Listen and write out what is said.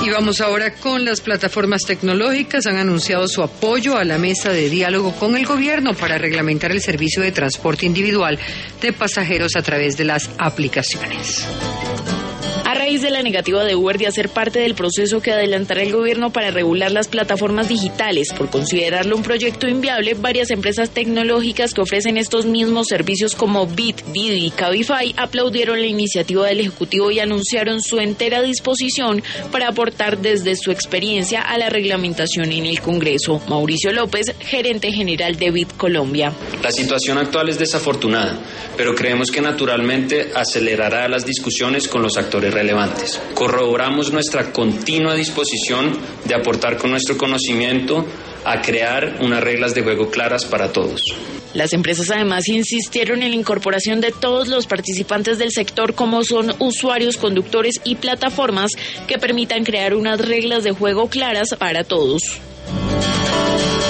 Y vamos ahora con las plataformas tecnológicas. Han anunciado su apoyo a la mesa de diálogo con el gobierno para reglamentar el servicio de transporte individual de pasajeros a través de las aplicaciones. A raíz de la negativa de Uber de hacer parte del proceso que adelantará el gobierno para regular las plataformas digitales, por considerarlo un proyecto inviable, varias empresas tecnológicas que ofrecen estos mismos servicios como Bit, Didi y Cabify aplaudieron la iniciativa del Ejecutivo y anunciaron su entera disposición para aportar desde su experiencia a la reglamentación en el Congreso. Mauricio López, gerente general de Bit Colombia. La situación actual es desafortunada, pero creemos que naturalmente acelerará las discusiones con los actores relevantes. Corroboramos nuestra continua disposición de aportar con nuestro conocimiento a crear unas reglas de juego claras para todos. Las empresas además insistieron en la incorporación de todos los participantes del sector, como son usuarios, conductores y plataformas, que permitan crear unas reglas de juego claras para todos.